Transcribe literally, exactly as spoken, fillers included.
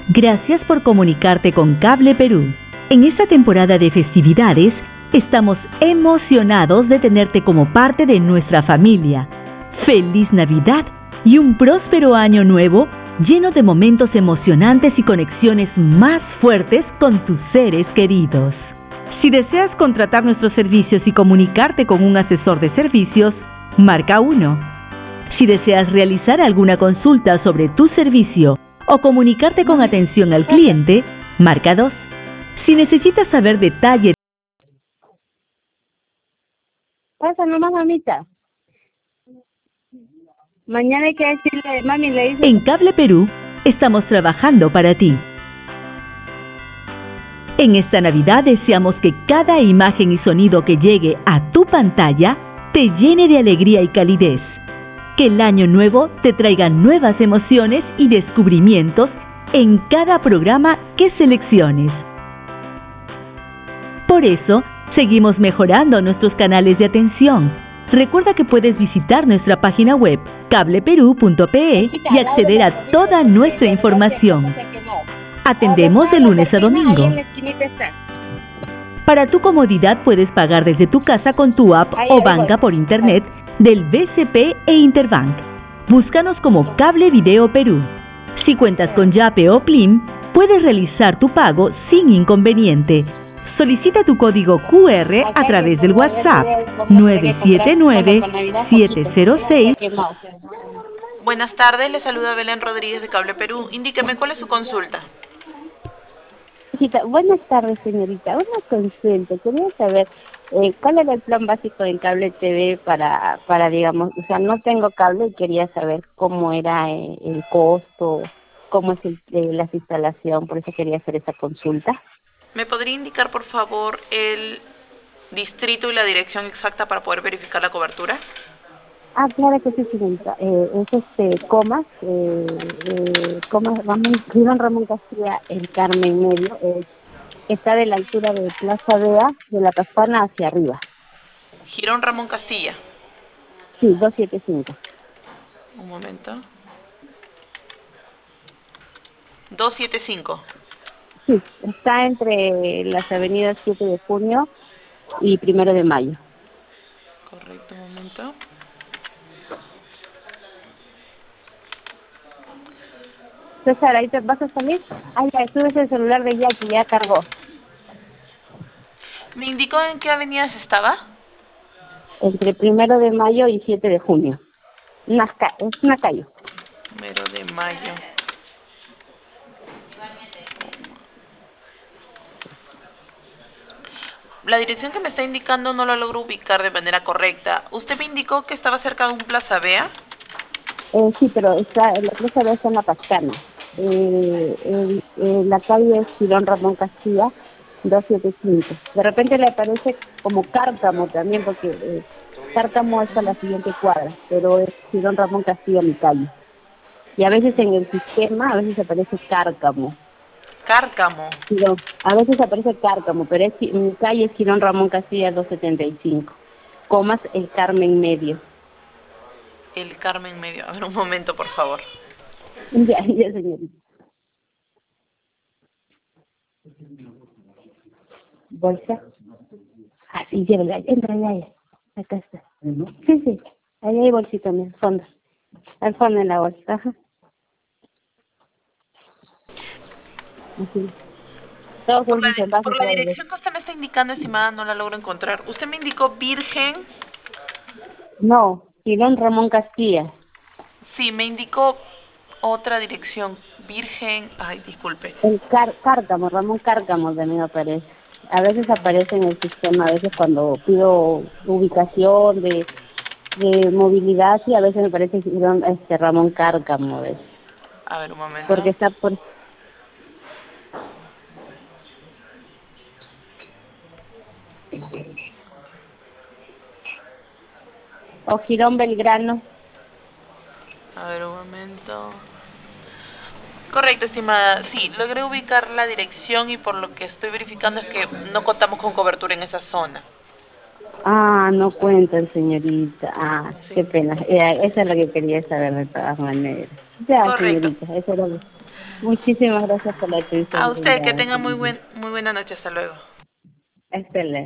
Gracias por comunicarte con Cable Perú. En esta temporada de festividades, estamos emocionados de tenerte como parte de nuestra familia. ¡Feliz Navidad y un próspero año nuevo lleno de momentos emocionantes y conexiones más fuertes con tus seres queridos! Si deseas contratar nuestros servicios y comunicarte con un asesor de servicios, marca uno. Si deseas realizar alguna consulta sobre tu servicio o comunicarte con atención al cliente, marca dos. Si necesitas saber detalles... Pasa nomás, mamita. Mañana hay que decirle, mami, le dice... En Cable Perú, estamos trabajando para ti. En esta Navidad deseamos que cada imagen y sonido que llegue a tu pantalla te llene de alegría y calidez. Que el año nuevo te traiga nuevas emociones y descubrimientos en cada programa que selecciones. Por eso, seguimos mejorando nuestros canales de atención. Recuerda que puedes visitar nuestra página web cable perú punto pe y acceder a toda nuestra información. Atendemos de lunes a domingo. Para tu comodidad puedes pagar desde tu casa con tu app o banca por internet del B C P e Interbank. Búscanos como Cable Video Perú. Si cuentas con Yape o Plim, puedes realizar tu pago sin inconveniente. Solicita tu código Q R a través del WhatsApp nueve siete nueve, siete cero seis. Buenas tardes, le saluda Belén Rodríguez de Cable Perú. Indíqueme cuál es su consulta. Buenas tardes, señorita. Una consulta. Quería saber eh, cuál era el plan básico en Cable T V para, para, digamos, o sea, no tengo cable y quería saber cómo era eh, el costo, cómo es el, eh, la instalación, por eso quería hacer esa consulta. ¿Me podría indicar, por favor, el distrito y la dirección exacta para poder verificar la cobertura? Ah, claro que sí, señorita. Eh, es este, Comas, eh, eh, Comas, Ramón, Girón Ramón Castilla, el Carmen Medio, eh, está de la altura de Plaza Vea, de la Caspana hacia arriba. Girón Ramón Castilla. Sí, doscientos setenta y cinco. Un momento. doscientos setenta y cinco. Sí, está entre las avenidas siete de junio y primero de mayo. Correcto, un momento. César, ¿ahí te vas a salir? Ah, ya, subes el celular de Jackie, ya cargó. ¿Me indicó en qué avenidas estaba? Entre primero de mayo y siete de junio. Una ca es una calle. Primero de mayo. La dirección que me está indicando no la logro ubicar de manera correcta. ¿Usted me indicó que estaba cerca de un Plaza Vea? Eh, sí, pero está, la Plaza Vea está en la Pascana. Eh, eh, eh, la calle es Girón Ramón Castilla, doscientos setenta y cinco. De repente le aparece como Cárcamo también, porque eh, Cárcamo es a la siguiente cuadra, pero es Girón Ramón Castilla mi calle. Y a veces en el sistema, a veces aparece Cárcamo. Cárcamo. Girón, a veces aparece Cárcamo, pero es, mi calle es Girón Ramón Castilla doscientos setenta y cinco. Comas el Carmen Medio. El Carmen Medio. A ver, un momento, por favor. Ya, ya, señorita. ¿Bolsa? Ah, sí, llévela. Entra, ya, ya. Acá está. Sí, sí. Ahí hay bolsita en el fondo. Al fondo en la bolsa. Ajá. Así. Todos Por la, juntos en base por la dirección que usted me está indicando, estimada, no la logro encontrar. Usted me indicó Virgen. No, Girón Ramón Castilla. Sí, me indicó otra dirección. Virgen. Ay, disculpe. El Car Cárcamo, Ramón Cárcamo también aparece. A veces aparece en el sistema, a veces cuando pido ubicación de, de movilidad, y a veces me parece Girón, este, Ramón Cárcamo. ¿Ves? A ver, un momento. Porque está por... O Girón Belgrano. A ver, un momento. Correcto, estimada. Sí, logré ubicar la dirección y por lo que estoy verificando es que no contamos con cobertura en esa zona. Ah, no cuentan, señorita. Ah, Sí. qué pena. Eh, eso es lo que quería saber de todas maneras. Ya, Correcto. señorita, eso era lo... Muchísimas gracias por la atención. A usted, que tenga muy buen muy buena noche. Hasta luego. Excelente.